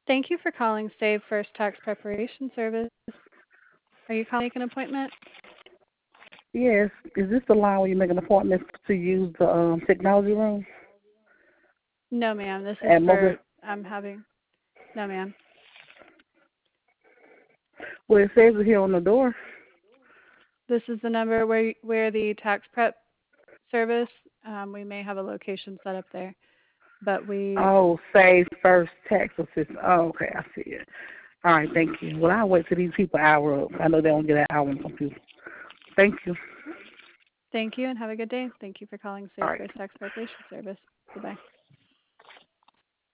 Thank you for calling Save First Tax Preparation Service. Are you calling to make an appointment? Yes. Is this the line where you make an appointment to use the technology room No, ma'am. This is at mobile? for having. No, ma'am. Well, it says it here on the door. This is the number where the tax prep service. We may have a location set up there, but we. Oh, Save First Tax Assistant. Oh, okay, I see it. All right, thank you. Well, I'll wait till these people hour up. I know they don't get an hour on the computer. Thank you. Thank you and have a good day. Thank you for calling All Save right. First Tax Preparation Service. Goodbye.